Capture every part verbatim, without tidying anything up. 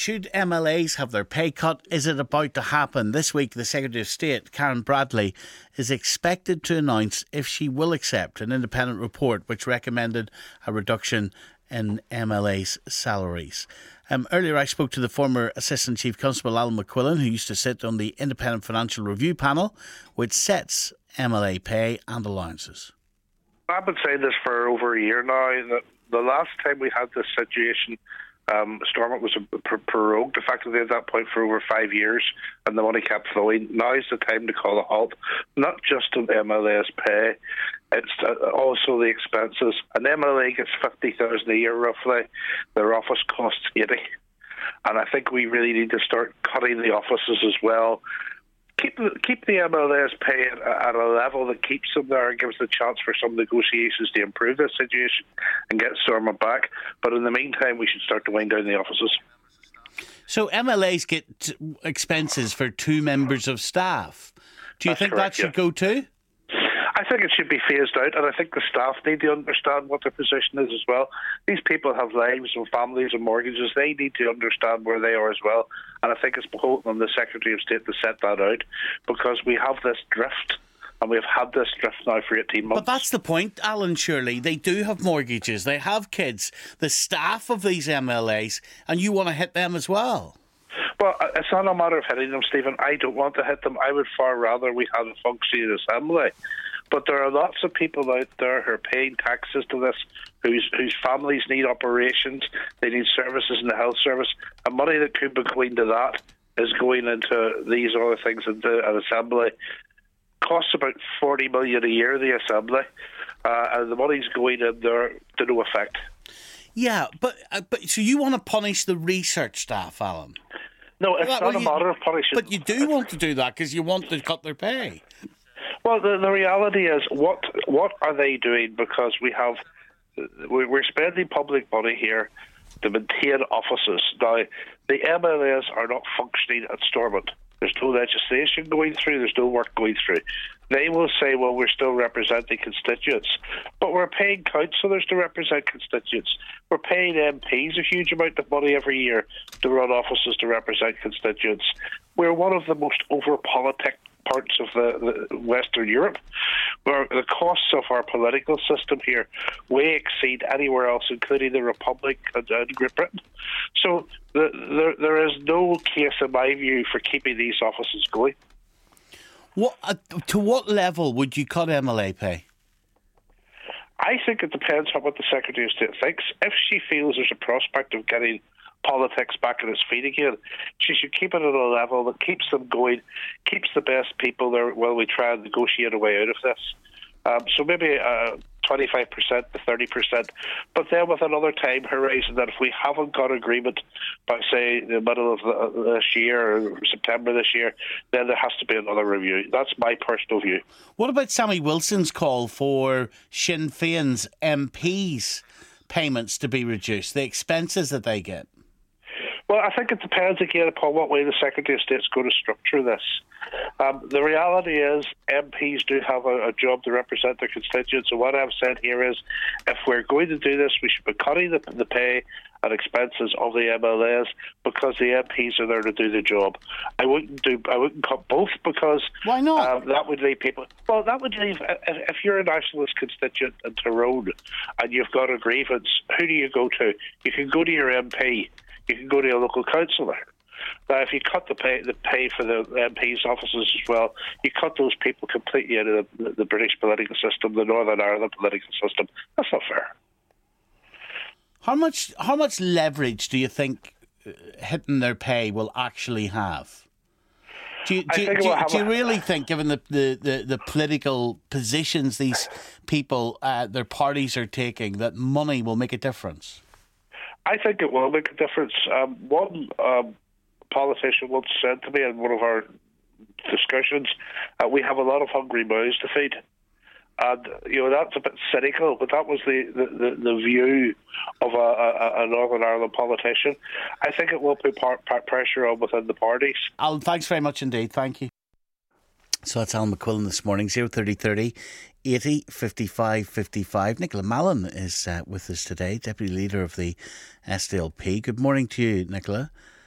should M L As have their pay cut? Is it about to happen? This week, the Secretary of State, Karen Bradley, is expected to announce if she will accept an independent report which recommended a reduction in M L A's salaries. Um, earlier I spoke to the former Assistant Chief Constable Alan McQuillan, who used to sit on the Independent Financial Review panel, which sets M L A pay and allowances. I've been saying this for over a year now. That the last time we had this situation, um, Stormont was prorogued effectively at that point for over five years, and the money kept flowing. Now is the time to call a halt, not just on M L A's pay, it's also the expenses. An M L A gets fifty thousand dollars a year roughly. Their office costs eighty, and I think we really need to start cutting the offices as well. Keep the, keep the M L A's pay at, at a level that keeps them there and gives the chance for some negotiations to improve the situation and get Stormont back. But in the meantime, we should start to wind down the offices. So M L As get expenses for two members of staff. Do you That's think correct, that should yeah. go too? I think it should be phased out, and I think the staff need to understand what their position is as well. These people have lives and families and mortgages. They need to understand where they are as well, and I think it's beholden on the Secretary of State to set that out, because we have this drift, and we've had this drift now for eighteen months. But that's the point, Alan, surely. They do have mortgages, they have kids, the staff of these M L As, and you want to hit them as well. Well, it's not a matter of hitting them, Stephen. I don't want to hit them. I would far rather we had a functioning assembly. But there are lots of people out there who are paying taxes to this, whose whose families need operations, they need services in the health service, and money that could be going to that is going into these other things, into an assembly. Costs about forty million dollars a year, the assembly, uh, and the money's going in there to no effect. Yeah, but uh, but so you want to punish the research staff, Alan? No, it's well, not well, a you, matter of punishing. But you do want to do that because you want to cut their pay. Well, the, the reality is, what what are they doing? Because we have, we're spending public money here to maintain offices. Now, the M L As are not functioning at Stormont. There's no legislation going through. There's no work going through. They will say, well, we're still representing constituents. But we're paying councillors to represent constituents. We're paying M Ps a huge amount of money every year to run offices to represent constituents. We're one of the most over-politic parts of the, the Western Europe, where the costs of our political system here way exceed anywhere else, including the Republic and, and Great Britain. So the, there, there is no case, in my view, for keeping these offices going. What uh, to what level would you cut M L A pay? I think it depends on what the Secretary of State thinks. If she feels there's a prospect of getting politics back on its feet again, she should keep it at a level that keeps them going, keeps the best people there while we try and negotiate a way out of this. Um, so maybe uh, twenty-five percent to thirty percent, but then with another time horizon that if we haven't got agreement by, say, the middle of the, this year or September this year, then there has to be another review. That's my personal view. What about Sammy Wilson's call for Sinn Féin's M Ps' payments to be reduced, the expenses that they get? Well, I think it depends again upon what way the Secretary of State's going to structure this. Um, the reality is M Ps do have a, a job to represent their constituents, and what I've said here is if we're going to do this, we should be cutting the, the pay and expenses of the M L As because the M Ps are there to do the job. I wouldn't do. I wouldn't cut both because why not? Um, that would leave people. Well, that would leave. If, if you're a nationalist constituent in Tyrone and you've got a grievance, who do you go to? You can go to your M P. You can go to a local councillor. Now, if you cut the pay, the pay for the M Ps' offices as well, you cut those people completely out of the, the British political system, the Northern Ireland political system. That's not fair. How much how much leverage do you think hitting their pay will actually have? Do you, do, do, do, do you really think, given the, the, the, the political positions these people, uh, their parties are taking, that money will make a difference? I think it will make a difference. Um, one um, politician once said to me in one of our discussions, uh, we have a lot of hungry mouths to feed. And, you know, that's a bit cynical, but that was the, the, the, the view of a, a, a Northern Ireland politician. I think it will put par- par- pressure on within the parties. Alan, thanks very much indeed. Thank you. So that's Alan McQuillan this morning, zero thirty thirty eighty fifty-five fifty-five. Nicola Mallon is uh, with us today, Deputy Leader of the S D L P. Good morning to you, Nicola.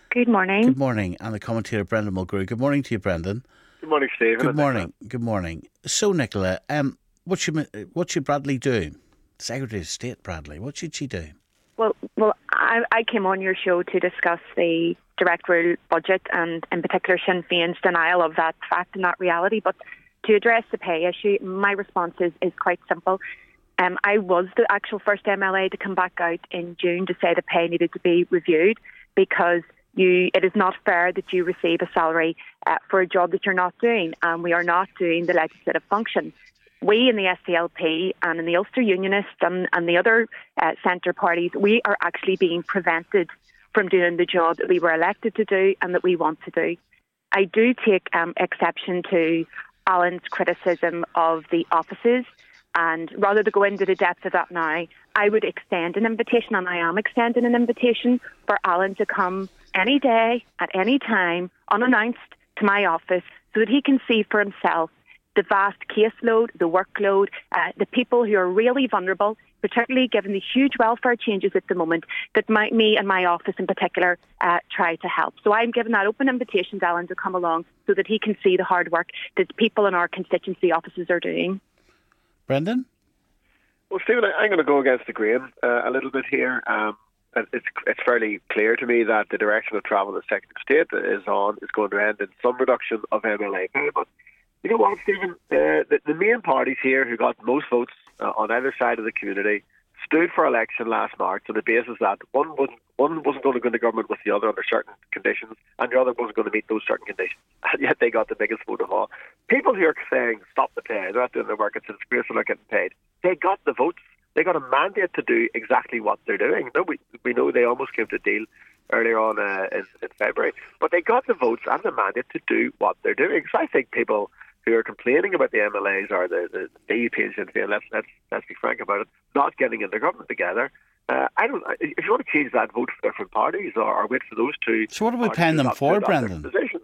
Good morning. Good morning. And the commentator, Brendan Mulgrew. Good morning to you, Brendan. Good morning, Stephen. Good morning. Good morning. So, Nicola, um, what should what should Bradley do? Secretary of State Bradley, what should she do? Well, well, I, I came on your show to discuss the direct rule budget and, in particular, Sinn Féin's denial of that fact and that reality. But to address the pay issue, my response is, is quite simple. Um, I was the actual first M L A to come back out in June to say the pay needed to be reviewed because you, it is not fair that you receive a salary uh, for a job that you're not doing, and we are not doing the legislative function. We in the S D L P and in the Ulster Unionists and, and the other uh, centre parties, we are actually being prevented from doing the job that we were elected to do and that we want to do. I do take um, exception to Alan's criticism of the offices, and rather than go into the depth of that now, I would extend an invitation, and I am extending an invitation for Alan to come any day, at any time, unannounced to my office so that he can see for himself the vast caseload, the workload, uh, the people who are really vulnerable, particularly given the huge welfare changes at the moment that my, me and my office in particular uh, try to help. So I'm giving that open invitation to Alan to come along so that he can see the hard work that people in our constituency offices are doing. Brendan? Well, Stephen, I'm going to go against the grain uh, a little bit here. Um, it's it's fairly clear to me that the direction of travel the Secretary of State is on is going to end in some reduction of M L A pay. But you know what, Stephen? Uh, the, the main parties here who got most votes uh, on either side of the community stood for election last March on the basis that one wasn't, one wasn't going to go into government with the other under certain conditions, and the other wasn't going to meet those certain conditions. And yet they got the biggest vote of all. People who are saying, stop the pay, they're not doing their work, it's a disgrace, they're not getting paid. They got the votes. They got a mandate to do exactly what they're doing. No, we, we know they almost came to a deal earlier on uh, in, in February, but they got the votes and the mandate to do what they're doing. So I think people who are complaining about the M L As or the, the D U P and Sinn Féin, let's, let's, let's be frank about it, not getting in the government together. Uh, I don't. If you want to change that, vote for different parties or, or wait for those two. So what are we paying them for, Brendan?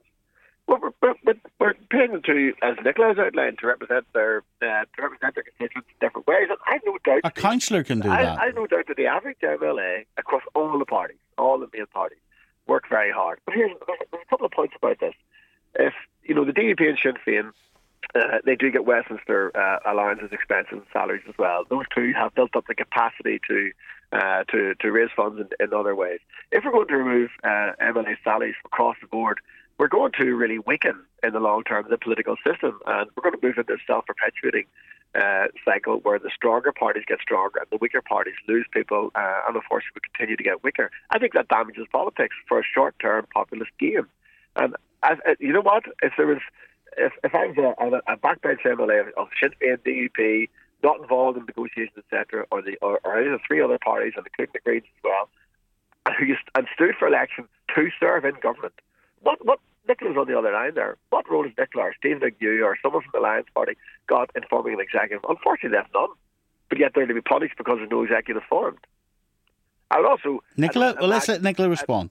Well, we're, we're, we're paying them to, as Nicola has outlined, to represent their uh, to represent their constituents in different ways. And I've no doubt a councillor can do I, that. I've no doubt that the average M L A across all the parties, all the main parties, work very hard. But here's there's a couple of points about this. If you know the D U P and Sinn Féin, uh, they do get Westminster uh, allowances, expenses, and salaries as well. Those two have built up the capacity to uh, to to raise funds in, in other ways. If we're going to remove uh, M L A salaries across the board, we're going to really weaken in the long term the political system, and we're going to move into a self-perpetuating uh, cycle where the stronger parties get stronger and the weaker parties lose people, uh, and unfortunately we continue to get weaker. I think that damages politics for a short-term populist game. And as, uh, you know what? If there was, if, if I was a, a backbench M L A of Sinn Féin, D U P, not involved in negotiations, et cetera, or the or, or any of the three other parties, and including the Greens as well, and, who and stood for election to serve in government. What what Nicola's on the other line there? What role has Nicola or Stephen McGew or someone from the Alliance Party got in forming an executive? Unfortunately, they have none. But yet they're to be punished because there's no executive formed. I would also... Nicola, well, let's let Nicola respond.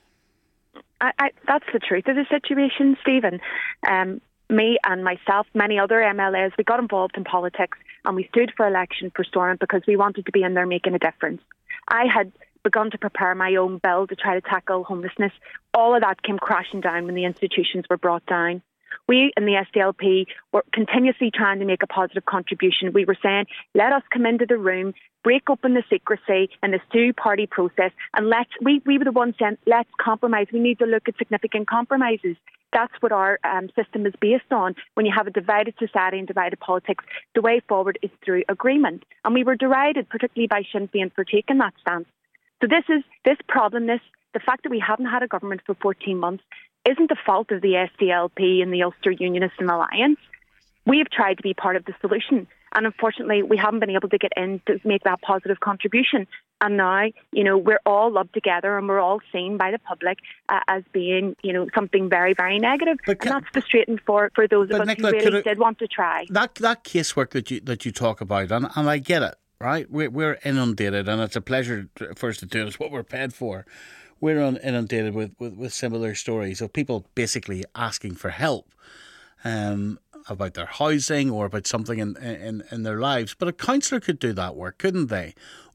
I, I, that's the truth of the situation, Stephen. Um, me and myself, many other M L As, we got involved in politics and we stood for election for Stormont because we wanted to be in there making a difference. I had begun to prepare my own bill to try to tackle homelessness. All of that came crashing down when the institutions were brought down. We in the S D L P were continuously trying to make a positive contribution. We were saying, let us come into the room, break open the secrecy in this two-party process, and let's, we, we were the ones saying, let's compromise. We need to look at significant compromises. That's what our um, system is based on. When you have a divided society and divided politics, the way forward is through agreement. And we were derided, particularly by Sinn Féin, for taking that stance. So this is this problem, this the fact that we haven't had a government for fourteen months isn't the fault of the S D L P and the Ulster Unionists and Alliance. We have tried to be part of the solution, and unfortunately we haven't been able to get in to make that positive contribution. And now, you know, we're all lumped together and we're all seen by the public uh, as being, you know, something very, very negative. Can, and that's frustrating for, for those of us Nicola, who really it, did want to try. That that casework that you that you talk about, and, and I get it. Right, we're, we're inundated, and it's a pleasure for us to do it. It's what we're paid for. We're inundated with, with, with similar stories of people basically asking for help um, about their housing or about something in, in, in their lives. But a councillor could do that work, couldn't they?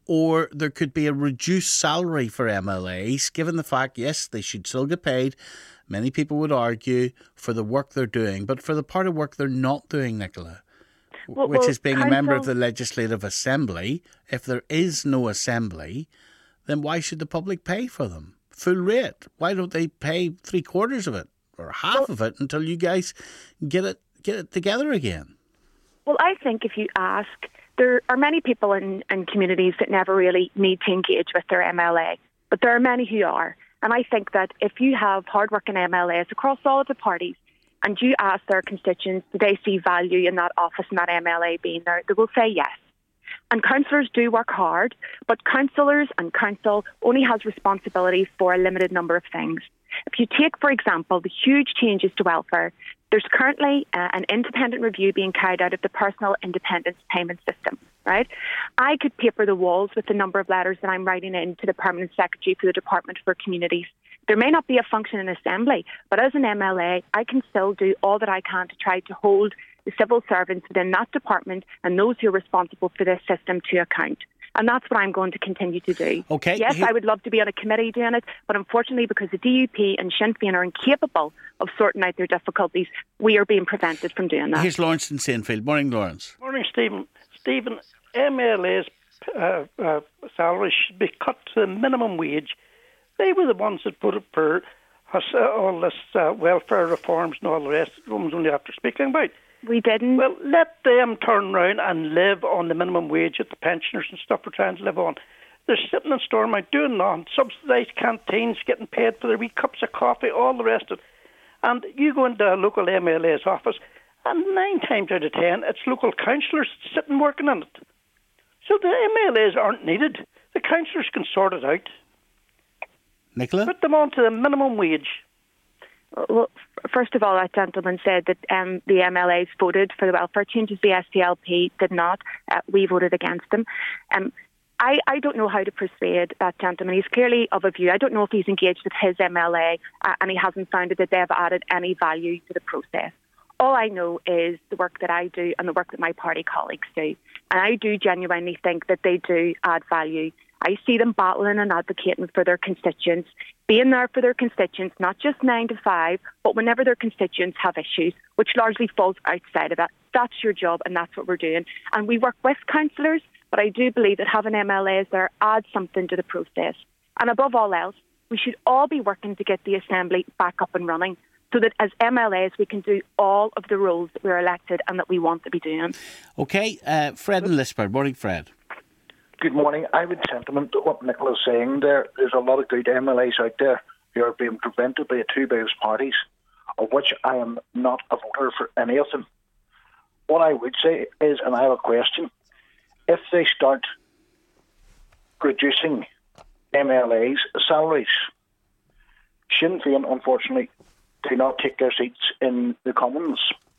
or there could be a reduced salary for M L As, given the fact, yes, they should still get paid. Many people would argue for the work they're doing, but for the part of work they're not doing, Nicola, well, which well, is being council, a member of the Legislative Assembly. If there is no assembly, then why should the public pay for them? Full rate. Why don't they pay three quarters of it or half of it until you guys get it get it together again? Well, I think if you ask, there are many people in, in communities that never really need to engage with their M L A, but there are many who are. And I think that if you have hard-working M L As across all of the parties and you ask their constituents, do they see value in that office and that M L A being there, they will say yes. And councillors do work hard, but councillors and council only has responsibility for a limited number of things. If you take, for example, the huge changes to welfare, there's currently uh, an independent review being carried out of the Personal Independence Payment System, right? I could paper the walls with the number of letters that I'm writing in to the Permanent Secretary for the Department for Communities. There may not be a function in Assembly, but as an M L A, I can still do all that I can to try to hold the civil servants within that department and those who are responsible for this system to account. And that's what I'm going to continue to do. Okay. Yes, I would love to be on a committee doing it, but unfortunately, because the D U P and Sinn Féin are incapable of sorting out their difficulties, we are being prevented from doing that. Here's Lawrence in Saintfield. Morning, Lawrence. Morning, Stephen. Stephen, M L A's uh, uh, salaries should be cut to the minimum wage. They were the ones that put up for us, uh, all this uh, welfare reforms and all the rest of them only after speaking about. We didn't. Well, let them turn around and live on the minimum wage that the pensioners and stuff are trying to live on. They're sitting in Stormont doing nothing, subsidised canteens, getting paid for their wee cups of coffee, all the rest of it. And you go into a local M L A's office, and nine times out of ten, it's local councillors sitting working on it. So the M L A's aren't needed. The councillors can sort it out. Nicola? Put them on to the minimum wage. Well, first of all, that gentleman said that um, the M L As voted for the welfare changes. The S D L P did not. Uh, we voted against them. Um, I, I don't know how to persuade that gentleman. He's clearly of a view. I don't know if he's engaged with his M L A uh, and he hasn't found that they've added any value to the process. All I know is the work that I do and the work that my party colleagues do. And I do genuinely think that they do add value. I see them battling and advocating for their constituents, being there for their constituents, not just nine to five, but whenever their constituents have issues, which largely falls outside of that. That's your job and that's what we're doing. And we work with councillors, but I do believe that having M L As there adds something to the process. And above all else, we should all be working to get the Assembly back up and running so that as M L As we can do all of the roles that we're elected and that we want to be doing. OK, uh, Fred and Lisburn. Morning, Fred. Good morning. I would sentiment what Nicola's saying there. There's a lot of good M L As out there who are being prevented by two biggest parties, of which I am not a voter for any of them. What I would say is, and I have a question, if they start reducing M L A's salaries, Sinn Féin, unfortunately, do not take their seats in the Commons.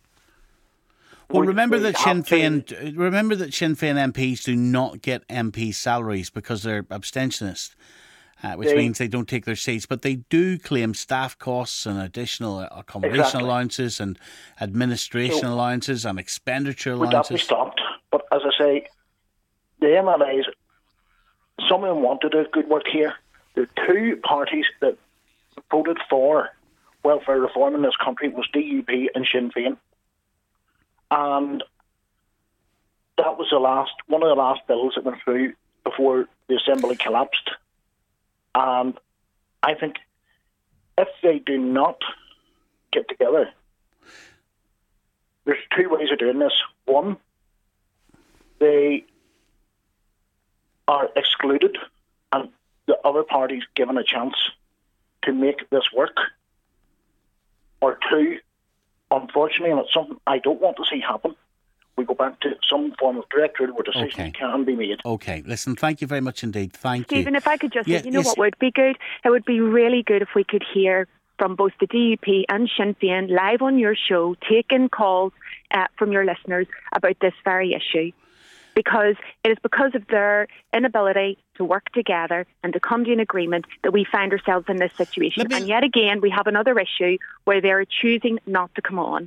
Well, remember that Sinn Féin, remember that Sinn Féin M Ps do not get M P salaries because they're abstentionists, uh, which they, means they don't take their seats. But they do claim staff costs and additional accommodation exactly. allowances and administration so, allowances and expenditure allowances. Would that be stopped? But as I say, the M L As, some of them want to do good work here. There are two parties that voted for welfare reform in this country was D U P and Sinn Féin. And that was the last one of the last bills that went through before the Assembly collapsed. And I think if they do not get together, there's two ways of doing this. One, they are excluded and the other party's given a chance to make this work. Or two, unfortunately, and it's something I don't want to see happen, we go back to some form of direct rule where decisions okay. can be made. OK. Listen, thank you very much indeed. Thank Stephen, you. Stephen, if I could just, yeah, you know yes. what would be good? It would be really good if we could hear from both the D U P and Sinn Féin live on your show, taking calls uh, from your listeners about this very issue. Because it is because of their inability to work together and to come to an agreement that we find ourselves in this situation. Me... And yet again, we have another issue where they're choosing not to come on.